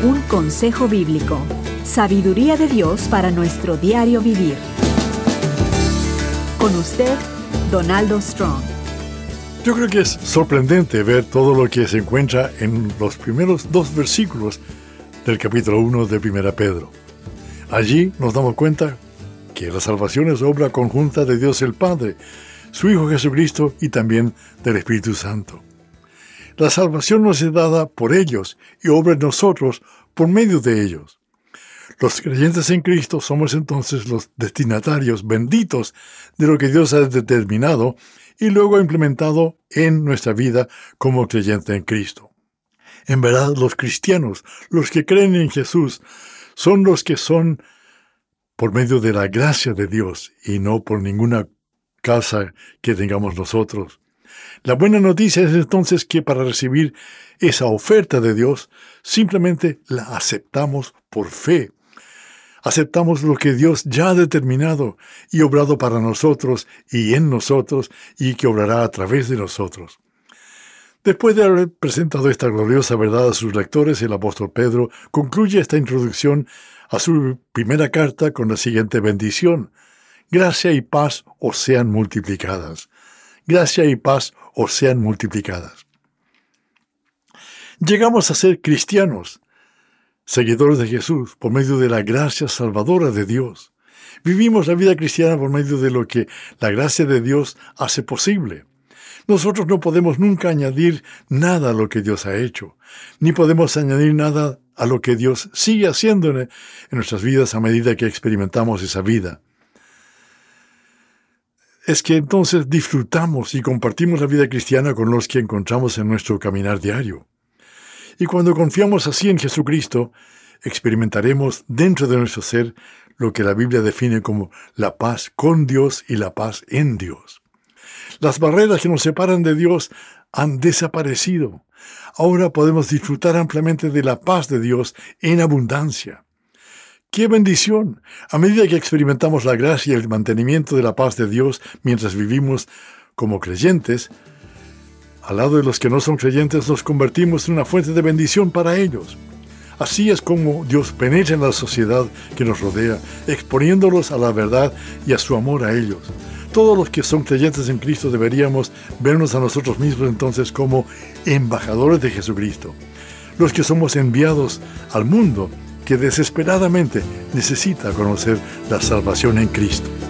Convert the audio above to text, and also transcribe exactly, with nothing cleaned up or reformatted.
Un consejo bíblico. Sabiduría de Dios para nuestro diario vivir. Con usted, Donaldo Strong. Yo creo que es sorprendente ver todo lo que se encuentra en los primeros dos versículos del capítulo uno de Primera Pedro. Allí nos damos cuenta que la salvación es obra conjunta de Dios el Padre, su Hijo Jesucristo y también del Espíritu Santo. La salvación nos es dada por ellos y obra en nosotros por medio de ellos. Los creyentes en Cristo somos entonces los destinatarios benditos de lo que Dios ha determinado y luego ha implementado en nuestra vida como creyente en Cristo. En verdad, los cristianos, los que creen en Jesús, son los que son por medio de la gracia de Dios y no por ninguna causa que tengamos nosotros. La buena noticia es entonces que para recibir esa oferta de Dios, simplemente la aceptamos por fe. Aceptamos lo que Dios ya ha determinado y obrado para nosotros y en nosotros y que obrará a través de nosotros. Después de haber presentado esta gloriosa verdad a sus lectores, el apóstol Pedro concluye esta introducción a su primera carta con la siguiente bendición: gracia y paz os sean multiplicadas. Gracia y paz os sean multiplicadas. Llegamos a ser cristianos, seguidores de Jesús, por medio de la gracia salvadora de Dios. Vivimos la vida cristiana por medio de lo que la gracia de Dios hace posible. Nosotros no podemos nunca añadir nada a lo que Dios ha hecho, ni podemos añadir nada a lo que Dios sigue haciendo en, en nuestras vidas a medida que experimentamos esa vida. Es que entonces disfrutamos y compartimos la vida cristiana con los que encontramos en nuestro caminar diario. Y cuando confiamos así en Jesucristo, experimentaremos dentro de nuestro ser lo que la Biblia define como la paz con Dios y la paz en Dios. Las barreras que nos separan de Dios han desaparecido. Ahora podemos disfrutar ampliamente de la paz de Dios en abundancia. ¡Qué bendición! A medida que experimentamos la gracia y el mantenimiento de la paz de Dios mientras vivimos como creyentes, al lado de los que no son creyentes nos convertimos en una fuente de bendición para ellos. Así es como Dios penetra en la sociedad que nos rodea, exponiéndolos a la verdad y a su amor a ellos. Todos los que son creyentes en Cristo deberíamos vernos a nosotros mismos entonces como embajadores de Jesucristo, los que somos enviados al mundo que desesperadamente necesita conocer la salvación en Cristo.